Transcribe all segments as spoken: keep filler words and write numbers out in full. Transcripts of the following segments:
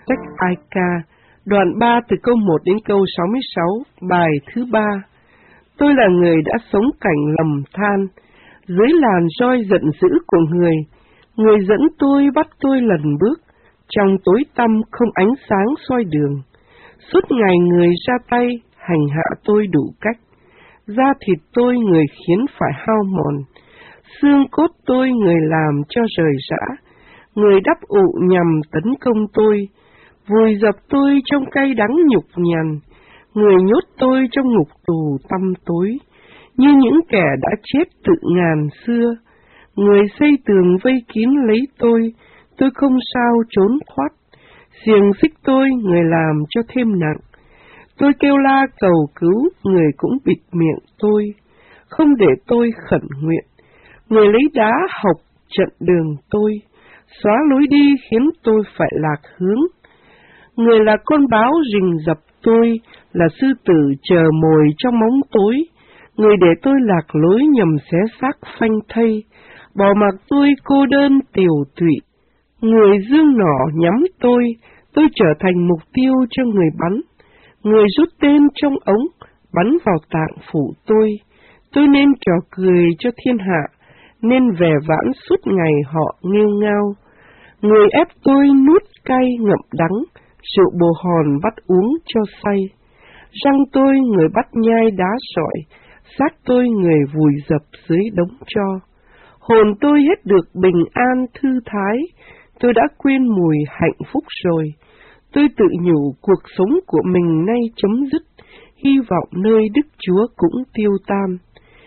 Sách Ai Ca, đoạn ba từ câu một đến câu sáu mươi sáu, bài thứ ba. Tôi là người đã sống cảnh lầm than, dưới làn roi giận dữ của người. Người dẫn tôi bắt tôi lần bước, trong tối tăm không ánh sáng soi đường. Suốt ngày người ra tay, hành hạ tôi đủ cách. Da thịt tôi người khiến phải hao mòn, xương cốt tôi người làm cho rời rã. Người đắp ụ nhằm tấn công tôi, vùi dập tôi trong cay đắng nhục nhằn. Người nhốt tôi trong ngục tù tăm tối, như những kẻ đã chết tự ngàn xưa. Người xây tường vây kín lấy tôi, tôi không sao trốn thoát. Xiềng xích tôi người làm cho thêm nặng. Tôi kêu la cầu cứu, người cũng bịt miệng tôi, không để tôi khẩn nguyện. Người lấy đá học trận đường tôi, xóa lối đi khiến tôi phải lạc hướng. Người là con báo rình rập tôi, là sư tử chờ mồi trong bóng tối. Người để tôi lạc lối nhằm xé xác phanh thây, bỏ mặc tôi cô đơn tiều tụy. Người dương nỏ nhắm tôi, tôi trở thành mục tiêu cho người bắn. Người rút tên trong ống, bắn vào tạng phủ tôi. Tôi nên trò cười cho thiên hạ, nên vẻ vãn suốt ngày họ nghêu ngao. Người ép tôi nuốt cay ngậm đắng, rượu bồ hòn bắt uống cho say. Răng tôi người bắt nhai đá sỏi, xác tôi người vùi dập dưới đống tro. Hồn tôi hết được bình an thư thái, tôi đã quên mùi hạnh phúc rồi. Tôi tự nhủ cuộc sống của mình nay chấm dứt, hy vọng nơi Đức Chúa cũng tiêu tan.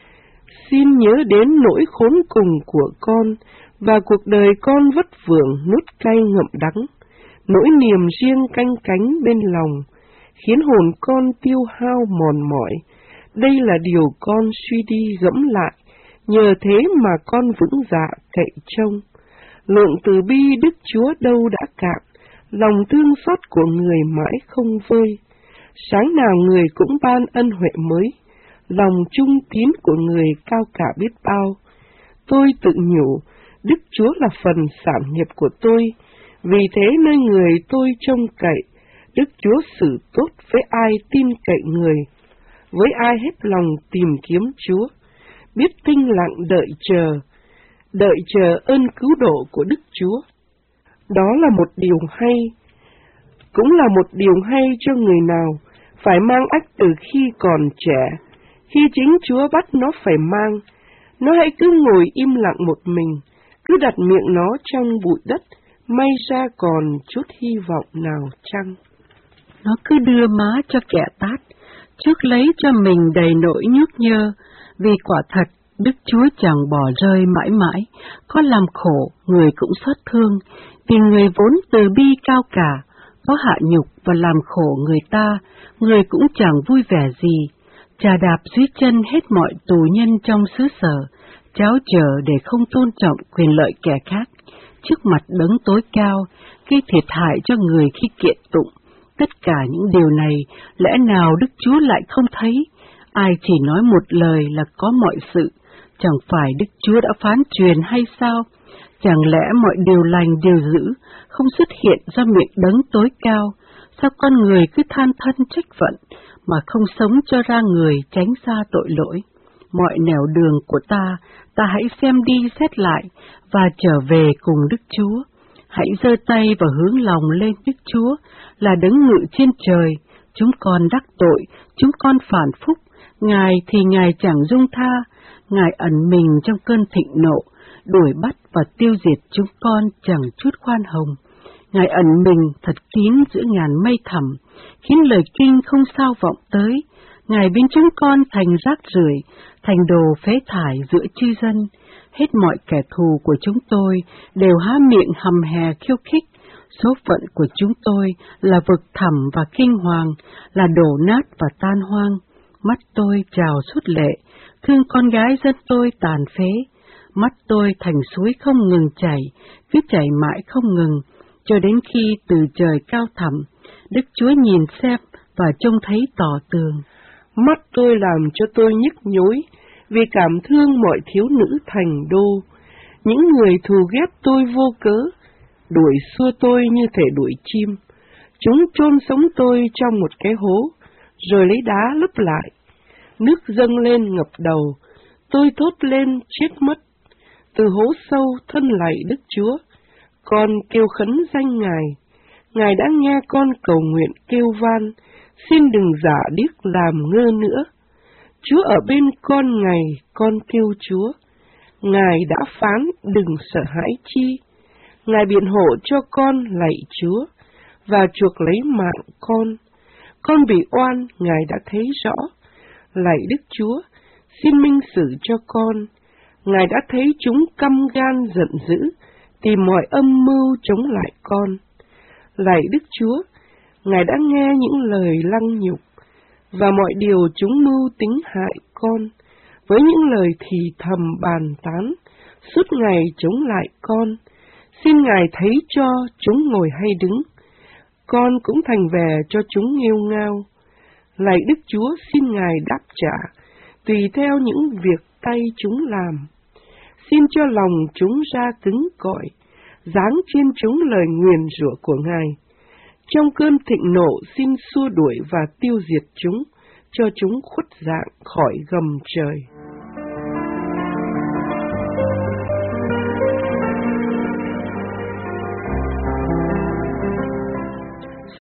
Xin nhớ đến nỗi khốn cùng của con, và cuộc đời con vất vưởng nuốt cay ngậm đắng. Nỗi niềm riêng canh cánh bên lòng, khiến hồn con tiêu hao mòn mỏi. Đây là điều con suy đi gẫm lại, nhờ thế mà con vững dạ cậy trông. Lượng từ bi Đức Chúa đâu đã cạn, lòng thương xót của người mãi không vơi. Sáng nào người cũng ban ân huệ mới, lòng trung tín của người cao cả biết bao. Tôi tự nhủ, Đức Chúa là phần sản nghiệp của tôi, vì thế nơi người tôi trông cậy. Đức Chúa xử tốt với ai tin cậy người, với ai hết lòng tìm kiếm Chúa, biết tinh lặng đợi chờ, đợi chờ ơn cứu độ của Đức Chúa. Đó là một điều hay, cũng là một điều hay cho người nào phải mang ách từ khi còn trẻ. Khi chính Chúa bắt nó phải mang, nó hãy cứ ngồi im lặng một mình, cứ đặt miệng nó trong bụi đất, may ra còn chút hy vọng nào chăng. Nó cứ đưa má cho kẻ tát, trước lấy cho mình đầy nỗi nhức nhơ, vì quả thật Đức Chúa chẳng bỏ rơi mãi mãi, có làm khổ người cũng xót thương, vì người vốn từ bi cao cả, có hạ nhục và làm khổ người ta, người cũng chẳng vui vẻ gì. Chà đạp dưới chân hết mọi tù nhân trong xứ sở, cháo chờ để không tôn trọng quyền lợi kẻ khác, trước mặt đấng tối cao, gây thiệt hại cho người khi kiện tụng. Tất cả những điều này, lẽ nào Đức Chúa lại không thấy? Ai chỉ nói một lời là có mọi sự, chẳng phải Đức Chúa đã phán truyền hay sao? Chẳng lẽ mọi điều lành điều dữ không xuất hiện do miệng đấng tối cao? Sao con người cứ than thân trách phận, mà không sống cho ra người tránh xa tội lỗi? Mọi nẻo đường của ta, ta hãy xem đi xét lại, và trở về cùng Đức Chúa. Hãy giơ tay và hướng lòng lên Đức Chúa, là đấng ngự trên trời. Chúng con đắc tội, chúng con phản phúc, Ngài thì Ngài chẳng dung tha. Ngài ẩn mình trong cơn thịnh nộ, đuổi bắt và tiêu diệt chúng con chẳng chút khoan hồng. Ngài ẩn mình thật kín giữa ngàn mây thẳm, khiến lời kinh không sao vọng tới. Ngài biến chúng con thành rác rưởi, thành đồ phế thải giữa chư dân. Hết mọi kẻ thù của chúng tôi đều há miệng hầm hè khiêu khích. Số phận của chúng tôi là vực thẳm và kinh hoàng, là đổ nát và tan hoang. Mắt tôi trào suốt lệ, thương con gái dân tôi tàn phế. Mắt tôi thành suối không ngừng chảy, cứ chảy mãi không ngừng, cho đến khi từ trời cao thẳm, Đức Chúa nhìn xem và trông thấy tỏ tường. Mắt tôi làm cho tôi nhức nhối, vì cảm thương mọi thiếu nữ thành đô. Những người thù ghét tôi vô cớ, đuổi xua tôi như thể đuổi chim. Chúng chôn sống tôi trong một cái hố, rồi lấy đá lấp lại. Nước dâng lên ngập đầu, tôi thốt lên chết mất. Từ hố sâu thân lạy Đức Chúa, con kêu khấn danh Ngài. Ngài đã nghe con cầu nguyện kêu van, xin đừng giả điếc làm ngơ nữa. Chúa ở bên con ngày, con kêu Chúa. Ngài đã phán đừng sợ hãi chi. Ngài biện hộ cho con lạy Chúa, và chuộc lấy mạng con. Con bị oan, Ngài đã thấy rõ. Lạy Đức Chúa, xin minh xử cho con. Ngài đã thấy chúng căm gan giận dữ, tìm mọi âm mưu chống lại con. Lạy Đức Chúa, Ngài đã nghe những lời lăng nhục, và mọi điều chúng mưu tính hại con, với những lời thì thầm bàn tán, suốt ngày chống lại con. Xin Ngài thấy cho chúng ngồi hay đứng, con cũng thành về cho chúng nghêu ngao. Lạy Đức Chúa, xin Ngài đáp trả, tùy theo những việc tay chúng làm. Xin cho lòng chúng ra cứng cỏi, giáng trên chúng lời nguyền rủa của Ngài. Trong cơn thịnh nộ xin xua đuổi và tiêu diệt chúng, cho chúng khuất dạng khỏi gầm trời.